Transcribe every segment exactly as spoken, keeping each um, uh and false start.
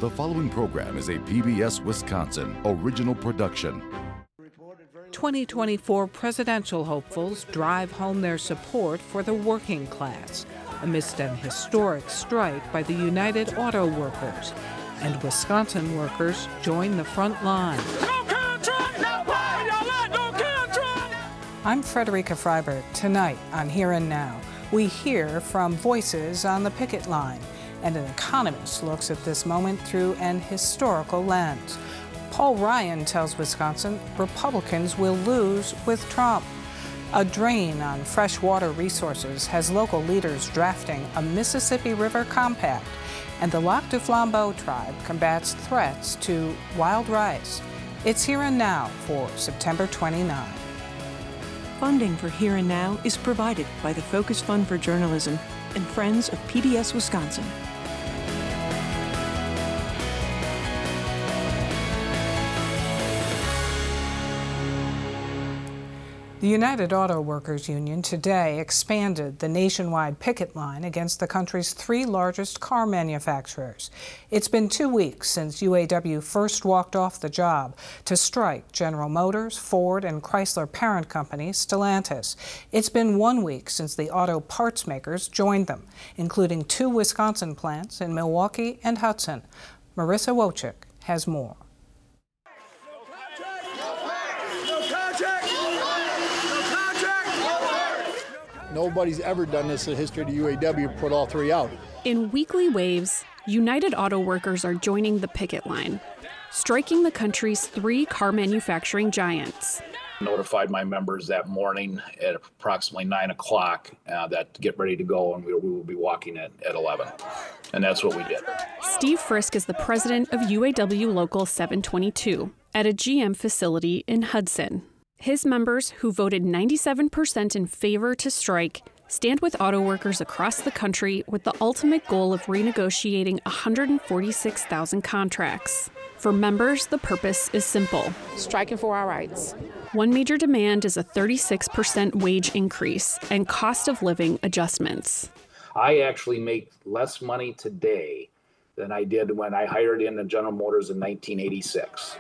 The following program is a P B S Wisconsin original production. twenty twenty-four presidential hopefuls drive home their support for the working class amidst an historic strike by the United Auto Workers. And Wisconsin workers join the front line. No contract, no pay, no let, no contract. I'm Frederica Freibert. Tonight on Here and Now, we hear from voices on the picket line, and an economist looks at this moment through an historical lens. Paul Ryan tells Wisconsin Republicans will lose with Trump. A drain on freshwater resources has local leaders drafting a Mississippi River Compact, and the Lac du Flambeau tribe combats threats to wild rice. It's Here and Now for September twenty-ninth. Funding for Here and Now is provided by the Focus Fund for Journalism and Friends of P B S Wisconsin. The United Auto Workers Union today expanded the nationwide picket line against the country's three largest car manufacturers. It's been two weeks since U A W first walked off the job to strike General Motors, Ford, and Chrysler parent company Stellantis. It's been one week since the auto parts makers joined them, including two Wisconsin plants in Milwaukee and Hudson. Marissa Wojcik has more. Nobody's ever done this in the history of the U A W, put all three out. In weekly waves, United Auto Workers are joining the picket line, striking the country's three car manufacturing giants. Notified my members that morning at approximately nine o'clock uh, that to get ready to go, and we, we will be walking at, at eleven. And that's what we did. Steve Frisk is the president of U A W Local seven twenty-two at a G M facility in Hudson. His members, who voted ninety-seven percent in favor to strike, stand with auto workers across the country with the ultimate goal of renegotiating one hundred forty-six thousand contracts. For members, the purpose is simple. Striking for our rights. One major demand is a thirty-six percent wage increase and cost of living adjustments. I actually make less money today than I did when I hired into General Motors in nineteen eighty-six.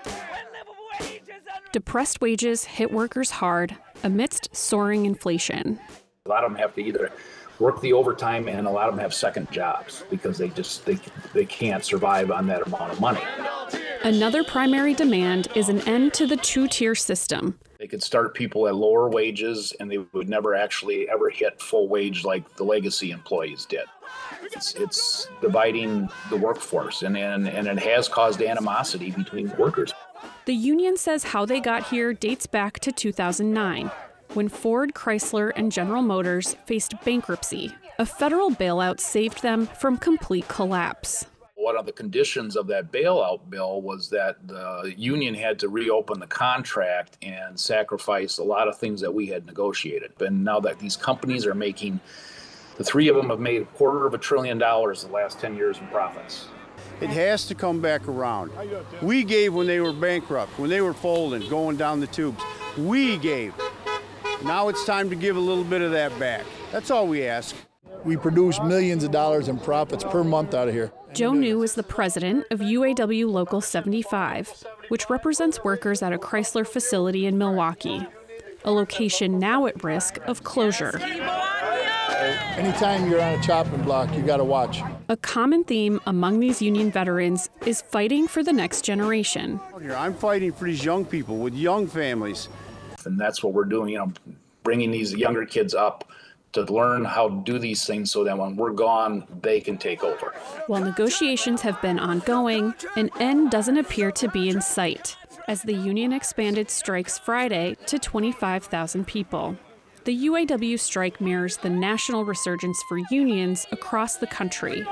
Depressed wages hit workers hard amidst soaring inflation. A lot of them have to either work the overtime, and a lot of them have second jobs because they just they, they can't survive on that amount of money. Another primary demand is an end to the two-tier system. They could start people at lower wages, and they would never actually ever hit full wage like the legacy employees did. It's, it's dividing the workforce, and, and, and it has caused animosity between workers. The union says how they got here dates back to two thousand nine, when Ford, Chrysler, and General Motors faced bankruptcy. A federal bailout saved them from complete collapse. One of the conditions of that bailout bill was that the union had to reopen the contract and sacrifice a lot of things that we had negotiated. And now that these companies are making, the three of them have made a quarter of a trillion dollars the last ten years in profits. It has to come back around. We gave when they were bankrupt, when they were folding, going down the tubes. We gave. Now it's time to give a little bit of that back. That's all we ask. We produce millions of dollars in profits per month out of here. Joe New is the president of U A W Local seventy-five, which represents workers at a Chrysler facility in Milwaukee, a location now at risk of closure. Anytime you're on a chopping block, you got to watch. A common theme among these union veterans is fighting for the next generation. I'm fighting for these young people with young families. And that's what we're doing, you know, bringing these younger kids up to learn how to do these things so that when we're gone, they can take over. While negotiations have been ongoing, an end doesn't appear to be in sight, as the union expanded strikes Friday to twenty-five thousand people. The U A W strike mirrors the national resurgence for unions across the country.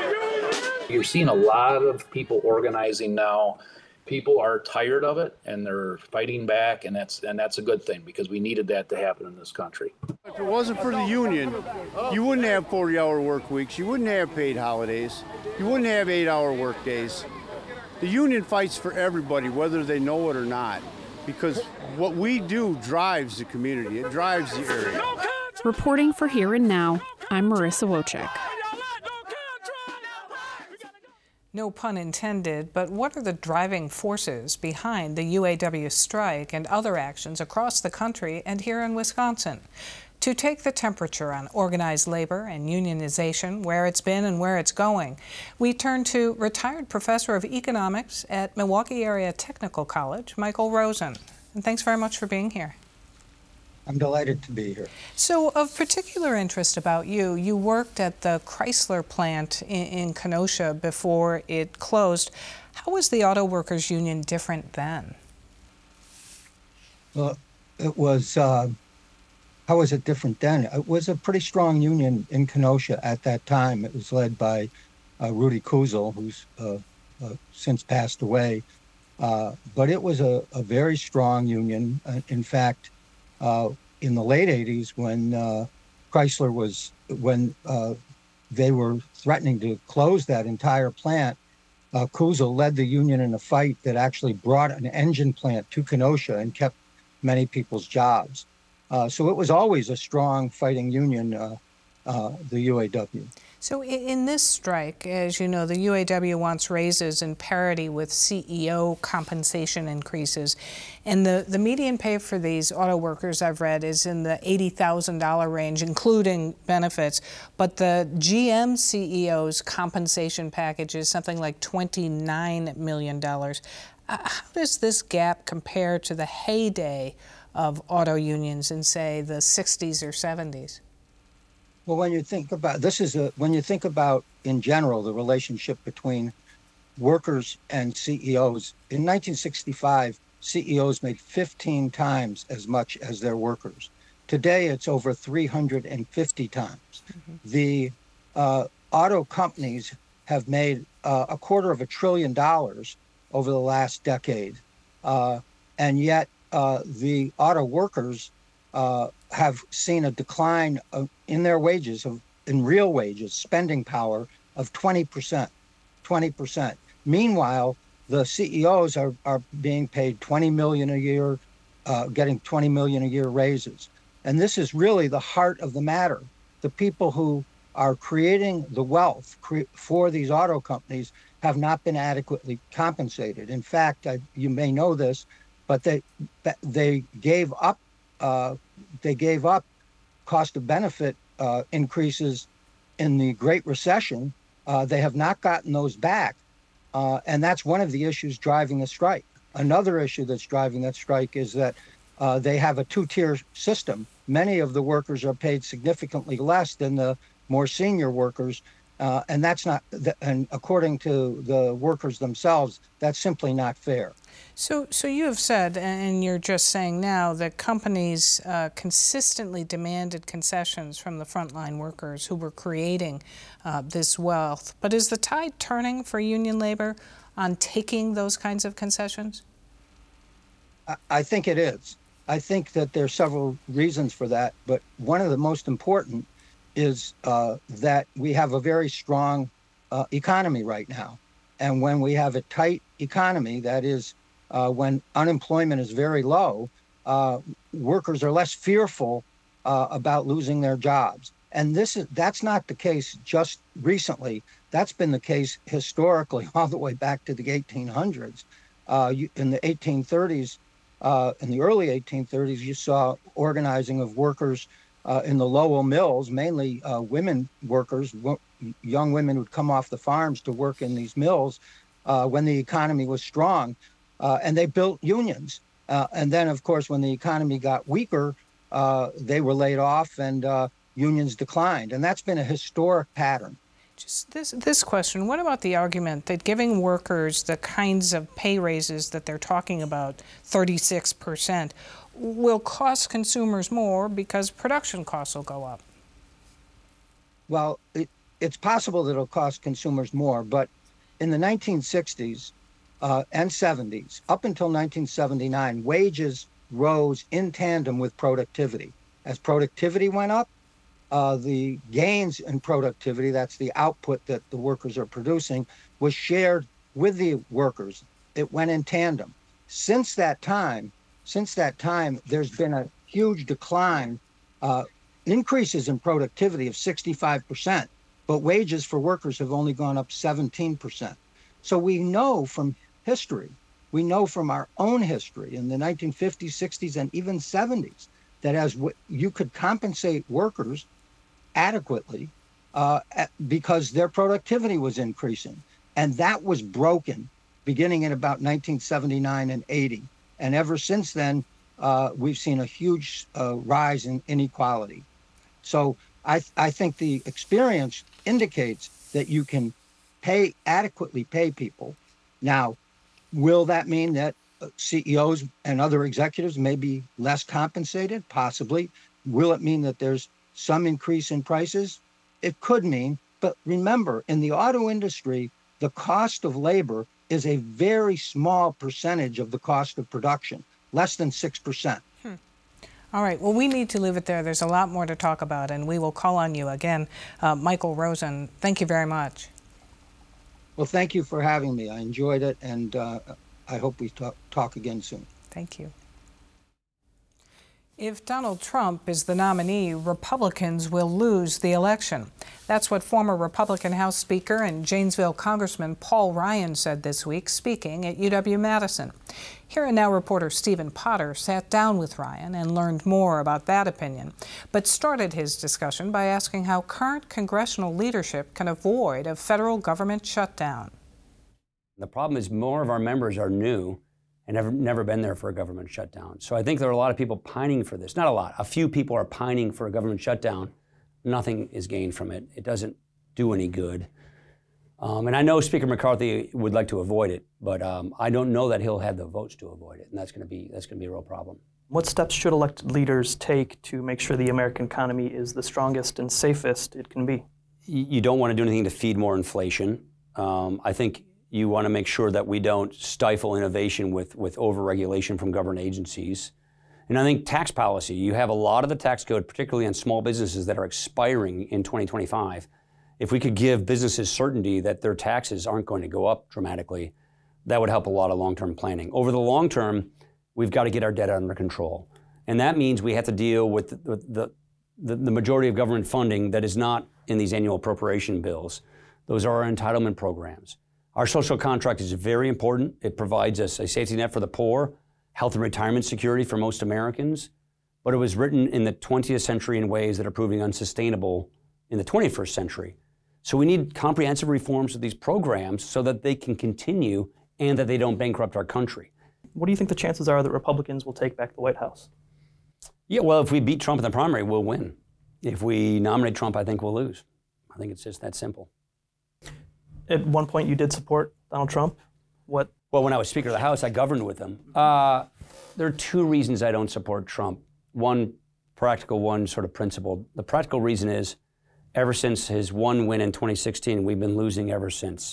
You're seeing a lot of people organizing now. People are tired of it, and they're fighting back, and that's and that's a good thing because we needed that to happen in this country. If it wasn't for the union, you wouldn't have forty-hour work weeks. You wouldn't have paid holidays. You wouldn't have eight-hour work days. The union fights for everybody, whether they know it or not, because what we do drives the community. It drives the area. Reporting for Here and Now, I'm Marissa Wojcik. No pun intended, but what are the driving forces behind the U A W strike and other actions across the country and here in Wisconsin? To take the temperature on organized labor and unionization, where it's been and where it's going, we turn to retired professor of economics at Milwaukee Area Technical College, Michael Rosen. And thanks very much for being here. I'm delighted to be here. So of particular interest about you, you worked at the Chrysler plant in, in Kenosha before it closed. How was the Auto Workers Union different then? Well, it was, uh, how was it different then? It was a pretty strong union in Kenosha at that time. It was led by uh, Rudy Kuzel, who's uh, uh, since passed away. Uh, but it was a, a very strong union. Uh, in fact, Uh, in the late eighties, when uh, Chrysler was, when uh, they were threatening to close that entire plant, uh, Kuzel led the union in a fight that actually brought an engine plant to Kenosha and kept many people's jobs. Uh, so it was always a strong fighting union, uh, uh, the U A W. So in this strike, as you know, the U A W wants raises in parity with C E O compensation increases. And the, the median pay for these auto workers, I've read, is in the eighty thousand dollars range, including benefits. But the G M C E O's compensation package is something like twenty-nine million dollars. Uh, how does this gap compare to the heyday of auto unions in, say, the sixties or seventies? Well, when you think about this is a when you think about in general the relationship between workers and C E Os. In nineteen sixty-five, C E Os made fifteen times as much as their workers. Today, it's over three hundred fifty times. Mm-hmm. The uh, auto companies have made uh, a quarter of a trillion dollars over the last decade, uh, and yet uh, the auto workers uh, have seen a decline of, in their wages, of in real wages, spending power of twenty percent, twenty percent. Meanwhile, the C E Os are, are being paid twenty million a year, uh, getting twenty million a year raises. And this is really the heart of the matter. The people who are creating the wealth cre- for these auto companies have not been adequately compensated. In fact, I, you may know this, but they they gave up uh, they gave up cost of benefit uh, increases in the Great Recession. Uh, they have not gotten those back. Uh, and that's one of the issues driving the strike. Another issue that's driving that strike is that uh, they have a two-tier system. Many of the workers are paid significantly less than the more senior workers. Uh, and that's not, and according to the workers themselves, that's simply not fair. So, so you have said, and you're just saying now, that companies uh, consistently demanded concessions from the frontline workers who were creating uh, this wealth. But is the tide turning for union labor on taking those kinds of concessions? I, I think it is. I think that there are several reasons for that, but one of the most important is uh, that we have a very strong uh, economy right now. And when we have a tight economy, that is, uh, when unemployment is very low, uh, workers are less fearful uh, about losing their jobs. And this is that's not the case just recently. That's been the case historically all the way back to the eighteen hundreds. Uh, you, in the eighteen thirties, uh, in the early eighteen thirties, you saw organizing of workers Uh, in the Lowell mills, mainly uh, women workers, w- young women would come off the farms to work in these mills uh, when the economy was strong, uh, and they built unions. Uh, and then, of course, when the economy got weaker, uh, they were laid off and uh, unions declined. And that's been a historic pattern. Just this, this question, what about the argument that giving workers the kinds of pay raises that they're talking about, thirty-six percent, will cost consumers more because production costs will go up? Well, it, it's possible that it'll cost consumers more, but in the nineteen sixties uh, and seventies, up until nineteen seventy-nine, wages rose in tandem with productivity. As productivity went up, uh, the gains in productivity, that's the output that the workers are producing, was shared with the workers. It went in tandem. Since that time, Since that time, there's been a huge decline, uh, increases in productivity of sixty-five percent, but wages for workers have only gone up seventeen percent. So we know from history, we know from our own history in the nineteen fifties, sixties, and even seventies, that as w- you could compensate workers adequately uh, because their productivity was increasing. And that was broken beginning in about nineteen seventy-nine and eighty. And ever since then, uh, we've seen a huge uh, rise in inequality. So I, I think the experience indicates that you can pay adequately pay people. Now, will that mean that C E Os and other executives may be less compensated? Possibly. Will it mean that there's some increase in prices? It could mean. But remember, in the auto industry, the cost of labor is a very small percentage of the cost of production, less than six percent. Hmm. All right. Well, we need to leave it there. There's a lot more to talk about, and we will call on you again. Uh, Michael Rosen, thank you very much. Well, thank you for having me. I enjoyed it, and uh, I hope we talk, talk again soon. Thank you. If Donald Trump is the nominee, Republicans will lose the election. That's what former Republican House Speaker and Janesville Congressman Paul Ryan said this week, speaking at U W-Madison. Here and Now reporter Stephen Potter sat down with Ryan and learned more about that opinion, but started his discussion by asking how current congressional leadership can avoid a federal government shutdown. The problem is more of our members are new and have never been there for a government shutdown. So I think there are a lot of people pining for this. Not a lot. A few people are pining for a government shutdown. Nothing is gained from it. It doesn't do any good. Um, and I know Speaker McCarthy would like to avoid it, but um, I don't know that he'll have the votes to avoid it, and that's going to be that's going to be a real problem. What steps should elected leaders take to make sure the American economy is the strongest and safest it can be? You don't want to do anything to feed more inflation. Um, I think you want to make sure that we don't stifle innovation with, with over-regulation from government agencies. And I think tax policy, you have a lot of the tax code, particularly on small businesses that are expiring in twenty twenty-five. If we could give businesses certainty that their taxes aren't going to go up dramatically, that would help a lot of long-term planning. Over the long term, we've got to get our debt under control. And that means we have to deal with the, the, the, the majority of government funding that is not in these annual appropriation bills. Those are our entitlement programs. Our social contract is very important. It provides us a safety net for the poor, health and retirement security for most Americans, but it was written in the twentieth century in ways that are proving unsustainable in the twenty-first century. So we need comprehensive reforms of these programs so that they can continue and that they don't bankrupt our country. What do you think the chances are that Republicans will take back the White House? Yeah, well, if we beat Trump in the primary, we'll win. If we nominate Trump, I think we'll lose. I think it's just that simple. At one point, you did support Donald Trump. What? Well, when I was Speaker of the House, I governed with him. Uh, there are two reasons I don't support Trump. One practical, one sort of principled. The practical reason is, ever since his one win in twenty sixteen, we've been losing ever since.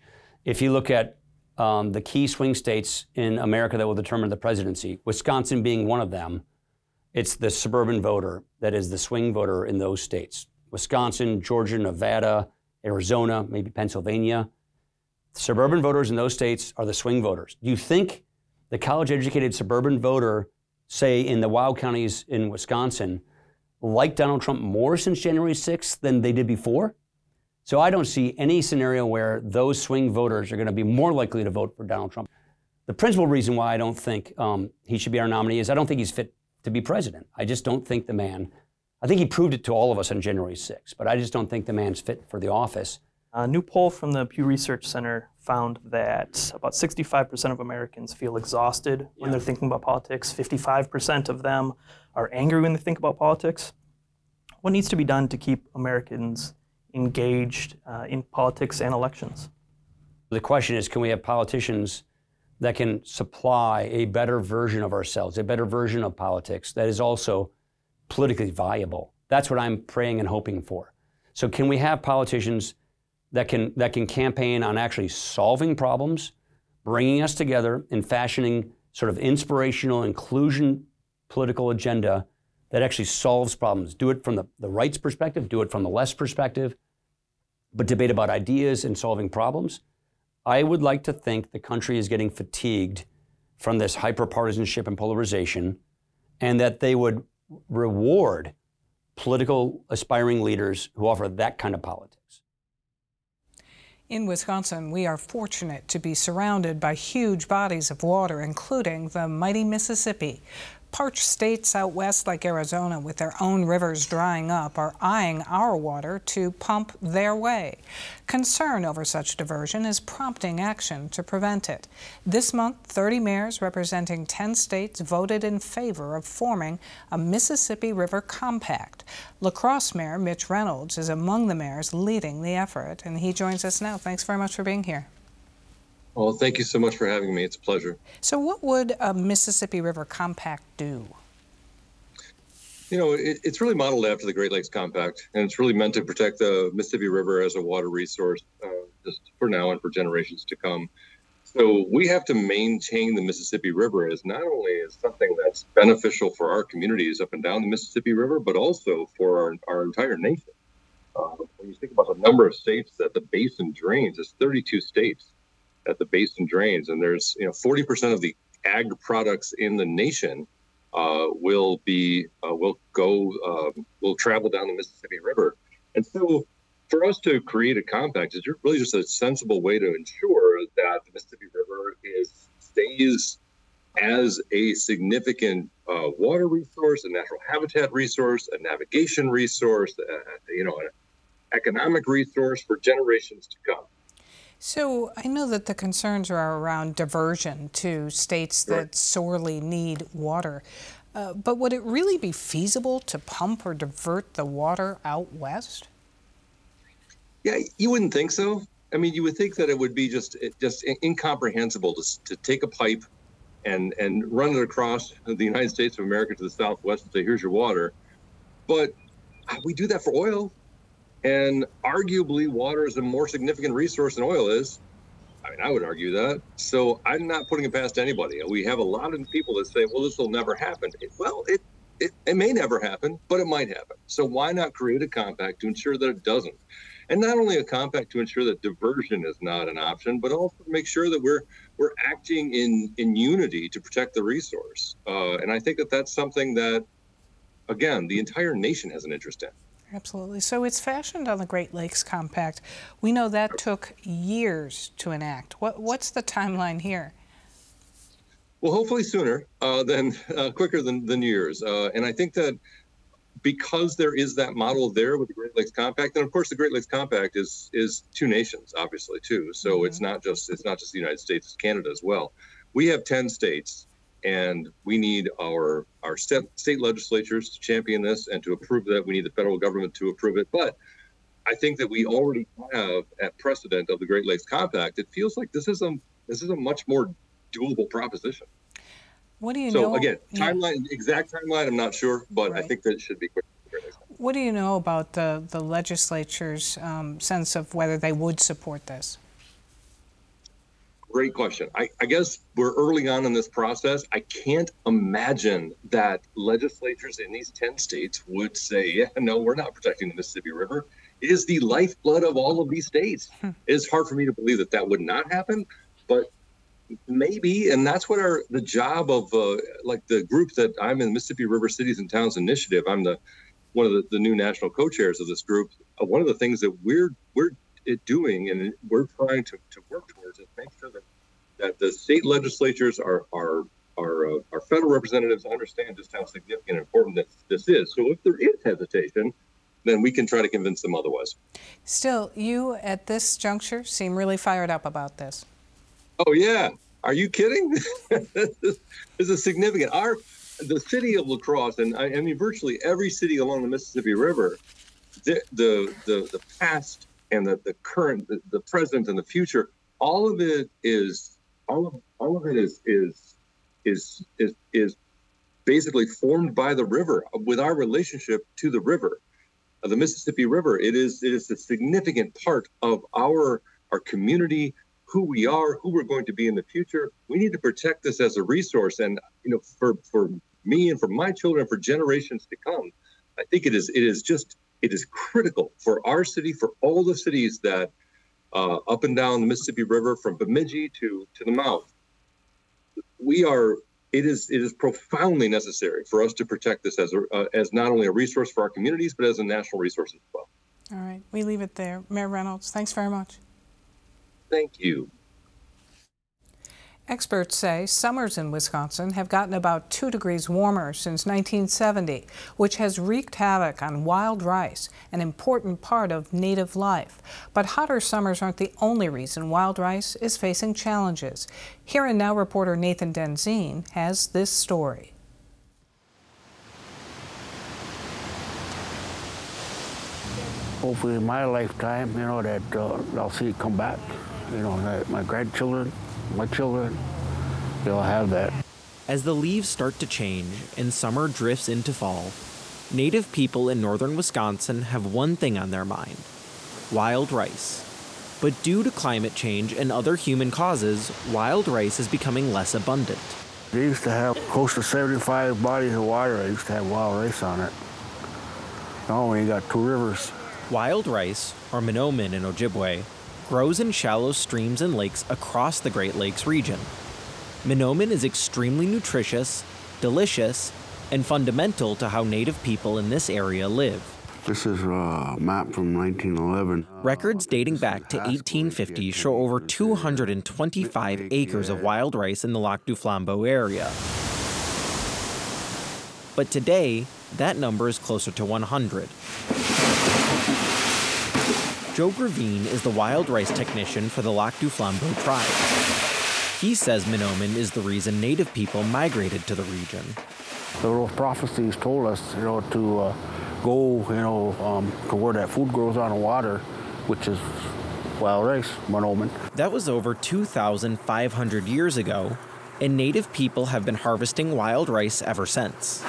If you look at um, the key swing states in America that will determine the presidency, Wisconsin being one of them, it's the suburban voter that is the swing voter in those states. Wisconsin, Georgia, Nevada, Arizona, maybe Pennsylvania. Suburban voters in those states are the swing voters. Do you think the college-educated suburban voter, say in the Wow counties in Wisconsin, like Donald Trump more since January sixth than they did before? So I don't see any scenario where those swing voters are going to be more likely to vote for Donald Trump. The principal reason why I don't think um, he should be our nominee is I don't think he's fit to be president. I just don't think the man, I think he proved it to all of us on January sixth, but I just don't think the man's fit for the office. A new poll from the Pew Research Center found that about sixty-five percent of Americans feel exhausted when yeah. they're thinking about politics. fifty-five percent of them are angry when they think about politics. What needs to be done to keep Americans engaged uh, in politics and elections? The question is, can we have politicians that can supply a better version of ourselves, a better version of politics that is also politically viable? That's what I'm praying and hoping for. So can we have politicians that can that can campaign on actually solving problems, bringing us together and fashioning sort of inspirational inclusion political agenda that actually solves problems? Do it from the, the right's perspective, do it from the left's perspective, but debate about ideas and solving problems. I would like to think the country is getting fatigued from this hyper-partisanship and polarization, and that they would reward political aspiring leaders who offer that kind of politics. In Wisconsin, we are fortunate to be surrounded by huge bodies of water, including the mighty Mississippi. Parched states out west like Arizona, with their own rivers drying up, are eyeing our water to pump their way. Concern over such diversion is prompting action to prevent it. This month, thirty mayors representing ten states voted in favor of forming a Mississippi River Compact. La Crosse Mayor Mitch Reynolds is among the mayors leading the effort, and he joins us now. Thanks very much for being here. Well, thank you so much for having me. It's a pleasure. So what would a Mississippi River Compact do? You know, it, it's really modeled after the Great Lakes Compact, and it's really meant to protect the Mississippi River as a water resource uh, just for now and for generations to come. So we have to maintain the Mississippi River as not only as something that's beneficial for our communities up and down the Mississippi River, but also for our, our entire nation. Uh, when you think about the number of states that the basin drains, it's thirty-two states that the basin drains, and there's, you know, forty percent of the ag products in the nation uh, will be uh, will go um, will travel down the Mississippi River. And so for us to create a compact is really just a sensible way to ensure that the Mississippi River is stays as a significant uh, water resource, a natural habitat resource, a navigation resource, uh, you know, an economic resource for generations to come. So I know that the concerns are around diversion to states that right. sorely need water. Uh, but would it really be feasible to pump or divert the water out west? Yeah, you wouldn't think so. I mean, you would think that it would be just just incomprehensible to, to take a pipe and, and run it across the United States of America to the Southwest and say, here's your water. But we do that for oil. And arguably, water is a more significant resource than oil is. I mean, I would argue that. So I'm not putting it past anybody. We have a lot of people that say, well, this will never happen. It, well, it, it, it may never happen, but it might happen. So why not create a compact to ensure that it doesn't? And not only a compact to ensure that diversion is not an option, but also to make sure that we're we're acting in, in unity to protect the resource. Uh, and I think that that's something that, again, the entire nation has an interest in. Absolutely. So it's fashioned on the Great Lakes Compact. We know that took years to enact. What, what's the timeline here? Well, hopefully sooner uh, than uh, quicker than, than years. Uh, and I think that because there is that model there with the Great Lakes Compact, and of course the Great Lakes Compact is is two nations, obviously too. So mm-hmm. it's not just it's not just the United States, it's Canada as well. We have ten states. And we need our our state legislatures to champion this and to approve that. We need the federal government to approve it. But I think that we already have, at precedent of the Great Lakes Compact, it feels like this is a this is a much more doable proposition. What do you so, know? So again, timeline, yeah. exact timeline, I'm not sure, but right. I think that it should be quick. What do you know about the the legislature's um, sense of whether they would support this? Great question. I, I guess we're early on in this process. I can't imagine that legislatures in these ten states would say, yeah, no, we're not protecting the Mississippi River. It is the lifeblood of all of these states. Hmm. It's hard for me to believe that that would not happen, but maybe. And that's what our the job of uh, like the group that I'm in, Mississippi River Cities and Towns Initiative. I'm the one of the, the new national co-chairs of this group. Uh, one of the things that we're we're it doing and we're trying to, to work towards is make sure that, that the state legislatures are our our, uh, our federal representatives understand just how significant and important this, this is. So if there is hesitation, then we can try to convince them otherwise. Still, you at this juncture seem really fired up about this. Oh yeah, are you kidding? This is significant. Our the city of La Crosse, and I, I mean virtually every city along the Mississippi River, the the the, the past and the, the current, the, the present and the future, all of it is all of all of it is is is is is basically formed by the river with our relationship to the river, uh, the Mississippi River. It is it is a significant part of our our community, who we are, who we're going to be in the future. We need to protect this as a resource, and you know, for for me and for my children, for generations to come, I think it is it is just. It is critical for our city, for all the cities that uh, up and down the Mississippi River, from Bemidji to, to the mouth. We are. It is. It is profoundly necessary for us to protect this as a, uh, as not only a resource for our communities, but as a national resource as well. All right, we leave it there. Mayor Reynolds, thanks very much. Thank you. Experts say summers in Wisconsin have gotten about two degrees warmer since nineteen seventy, which has wreaked havoc on wild rice, an important part of native life. But hotter summers aren't the only reason wild rice is facing challenges. Here and Now reporter Nathan Denzine has this story. Hopefully in my lifetime, you know, that uh, I'll see it come back. You know, that my grandchildren, my children, they'll have that. As the leaves start to change and summer drifts into fall, Native people in northern Wisconsin have one thing on their mind: wild rice. But due to climate change and other human causes, wild rice is becoming less abundant. They used to have close to seventy-five bodies of water. I used to have wild rice on it. Now we got two rivers. Wild rice, or Mahnomen in Ojibwe, grows in shallow streams and lakes across the Great Lakes region. Mahnomen is extremely nutritious, delicious, and fundamental to how Native people in this area live. This is a map from nineteen eleven. Records dating back to eighteen fifty show over two hundred twenty-five acres of wild rice in the Lac du Flambeau area. But today, that number is closer to one hundred. Joe Gravine is the wild rice technician for the Lac du Flambeau tribe. He says Mahnomen is the reason Native people migrated to the region. The old prophecies told us, you know, to uh, go, you know, um, to where that food grows on the water, which is wild rice, Mahnomen. That was over two thousand five hundred years ago, and Native people have been harvesting wild rice ever since.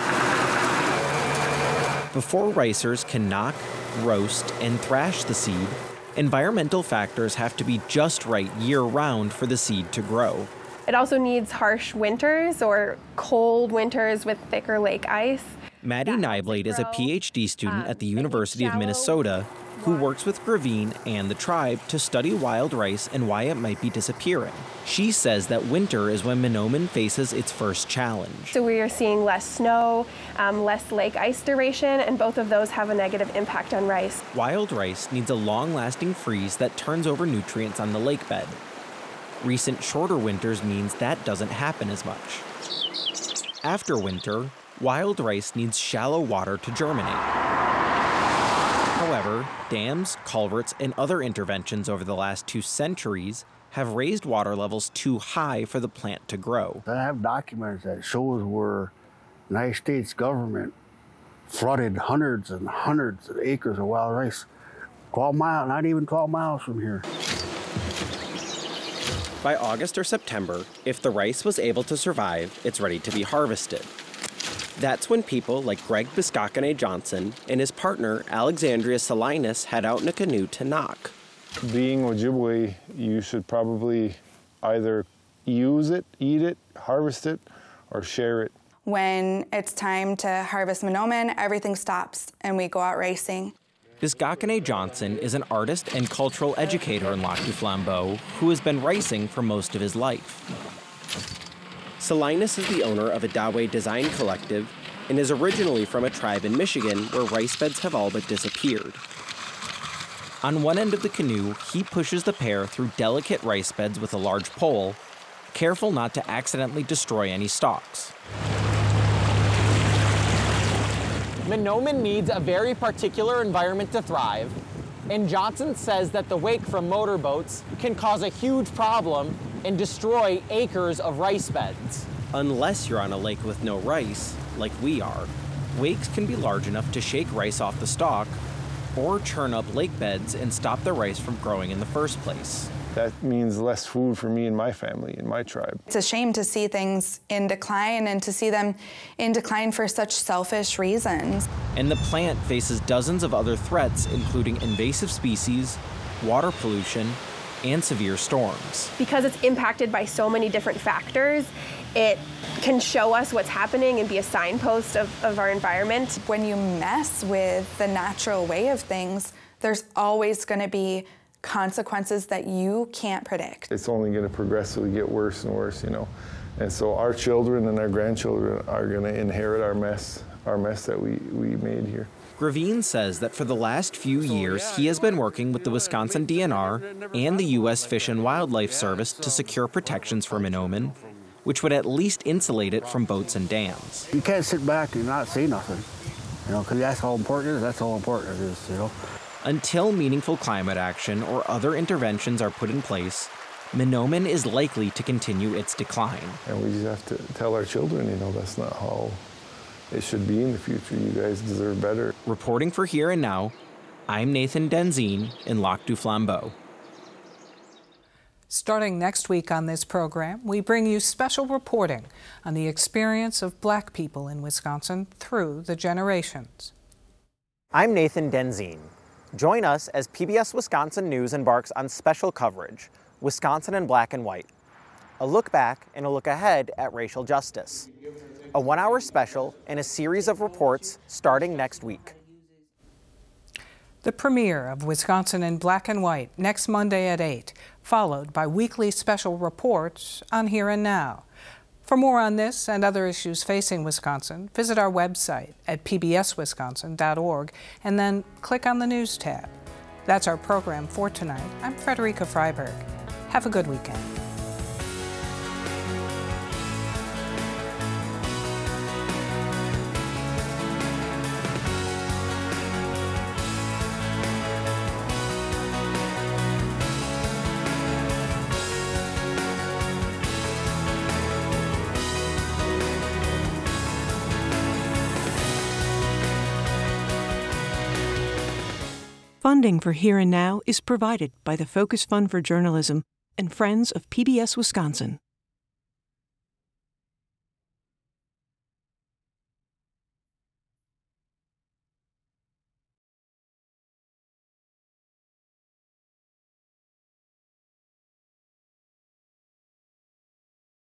Before ricers can knock, roast, and thrash the seed, environmental factors have to be just right year-round for the seed to grow. It also needs harsh winters or cold winters with thicker lake ice. Maddie Nyblade is a P H D student at the University of Minnesota who works with Gravine and the tribe to study wild rice and why it might be disappearing. She says that winter is when Mahnomen faces its first challenge. So we are seeing less snow, um, less lake ice duration, and both of those have a negative impact on rice. Wild rice needs a long-lasting freeze that turns over nutrients on the lake bed. Recent shorter winters means that doesn't happen as much. After winter, wild rice needs shallow water to germinate. However, dams, culverts, and other interventions over the last two centuries have raised water levels too high for the plant to grow. I have documents that shows where the United States government flooded hundreds and hundreds of acres of wild rice, twelve miles, not even twelve miles from here. By August or September, if the rice was able to survive, it's ready to be harvested. That's when people like Greg Biscacane Johnson and his partner Alexandria Salinas head out in a canoe to knock. Being Ojibwe, you should probably either use it, eat it, harvest it, or share it. When it's time to harvest Mahnomen, everything stops and we go out racing. Biscacane Johnson is an artist and cultural educator in Lac du Flambeau who has been ricing for most of his life. Salinas is the owner of a Dawei Design Collective and is originally from a tribe in Michigan where rice beds have all but disappeared. On one end of the canoe, he pushes the pair through delicate rice beds with a large pole, careful not to accidentally destroy any stalks. Mahnomen needs a very particular environment to thrive, and Johnson says that the wake from motorboats can cause a huge problem and destroy acres of rice beds. Unless you're on a lake with no rice, like we are, wakes can be large enough to shake rice off the stalk or churn up lake beds and stop the rice from growing in the first place. That means less food for me and my family and my tribe. It's a shame to see things in decline and to see them in decline for such selfish reasons. And the plant faces dozens of other threats, including invasive species, water pollution, and severe storms. Because it's impacted by so many different factors, it can show us what's happening and be a signpost of, of our environment. When you mess with the natural way of things, there's always going to be consequences that you can't predict. It's only going to progressively get worse and worse, you know. And so our children and our grandchildren are going to inherit our mess, our mess that we, we made here. Gravine says that for the last few years, he has been working with the Wisconsin D N R and the U S Fish and Wildlife Service to secure protections for Mahnomen, which would at least insulate it from boats and dams. You can't sit back and not see nothing, you know, because that's how important it is. That's how important it is, you know. Until meaningful climate action or other interventions are put in place, Mahnomen is likely to continue its decline. And we just have to tell our children, you know, that's not how it should be in the future. You guys deserve better. Reporting for Here and Now, I'm Nathan Denzine in Lac du Flambeau. Starting next week on this program, we bring you special reporting on the experience of Black people in Wisconsin through the generations. I'm Nathan Denzine. Join us as P B S Wisconsin News embarks on special coverage, Wisconsin in Black and White. A look back and a look ahead at racial justice. A one-hour special and a series of reports starting next week. The premiere of Wisconsin in Black and White next Monday at eight, followed by weekly special reports on Here and Now. For more on this and other issues facing Wisconsin, visit our website at p b s wisconsin dot org and then click on the News tab. That's our program for tonight. I'm Frederica Freiberg. Have a good weekend. Funding for Here and Now is provided by the Focus Fund for Journalism and Friends of P B S Wisconsin.